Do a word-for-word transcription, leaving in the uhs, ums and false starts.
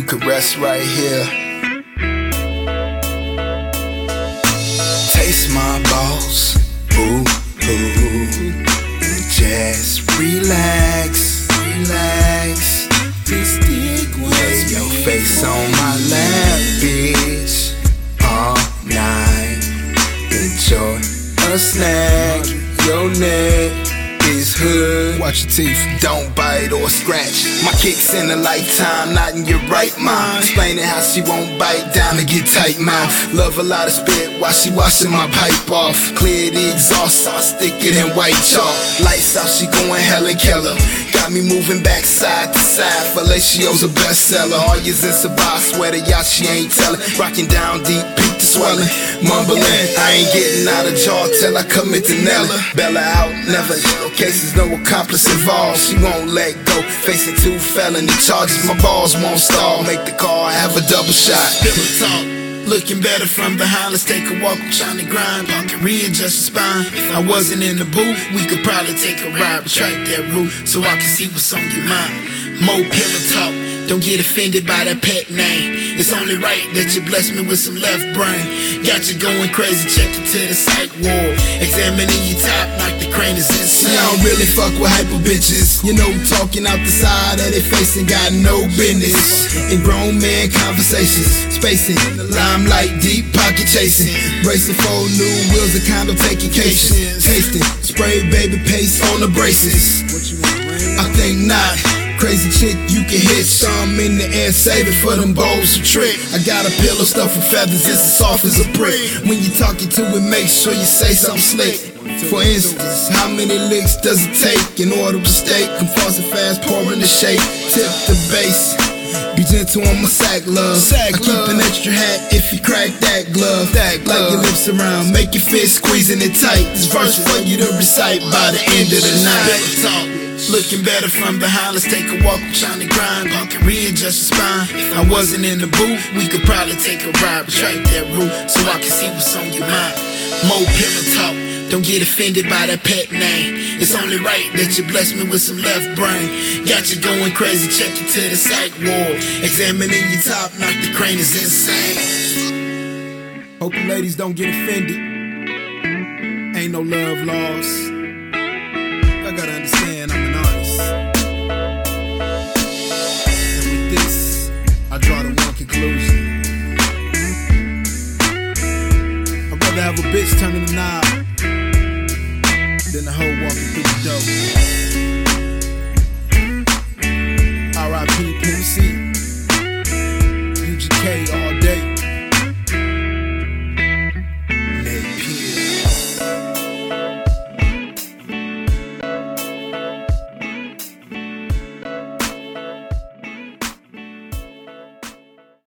you could rest right here. Taste my balls, ooh, ooh. Just relax, relax. Just stick with Lay your face on my lap, bitch, all night. Enjoy a snack, your neck is hood. Watch your teeth, don't bite or scratch. My kicks in a lifetime, not in your right mind. Explaining how she won't bite down and get tight mouth. Love a lot of spit while she washing my pipe off. Clear the exhaust, so I stick it in white chalk. Lights out, she going Helen Keller. Got me moving back side to side. Fellacio's a bestseller. All years in Sabah, sweater, y'all she ain't tellin'. Rocking down deep, peak to swelling. Mumbling, I ain't getting out of jaw till I commit to Nella. Bella out, never. No cases, no accomplice involved. She won't let go. Facing two felony charges, my balls won't stall. Make the car, have a double shot. Pillow talk. Looking better from behind, let's take a walk, I'm trying to grind. I can readjust your spine. If I wasn't in the booth, we could probably take a ride. Retract that roof so I can see what's on your mind. More pillow talk, don't get offended by that pet name. It's only right that you bless me with some left brain. Got you going crazy, check it to the psych ward. Examining your top, knock the crane is insane. See, I don't really fuck with hyper bitches. You know, talking out the side of their face and got no business. In grown man conversations, spacing, limelight, deep pocket chasing. Racing four new wheels, a condo taking cases. Tasting, spray baby paste on the braces. I think not. Crazy chick, you can hit some in the air, save it for them bowls of trick. I got a pillow stuffed with feathers, it's as soft as a brick. When you talking to it, make sure you say something slick. For instance, how many licks does it take in order to steak? Compulsive fast, pouring the shake, tip the base. Be gentle on my sack, love. Sack I keep love. An extra hat if you crack that glove. That glove. Like your lips around, make your fist squeezing it tight. This verse for you to recite by the end of the night. Looking better from behind, let's take a walk, I'm trying to grind. I can readjust your spine. If I wasn't in the booth, we could probably take a ride. Retract that roof so I can see what's on your mind. More pillow talk, don't get offended by that pet name. It's only right that you bless me with some left brain. Got you going crazy, check it to the psych ward. Examining your top, knock the crane is insane. Hope the ladies don't get offended. Ain't no love lost. I gotta understand I'm an artist. And with this, I draw the one conclusion. I'd rather have a bitch turning the knob than the hoe walking through the door. R I P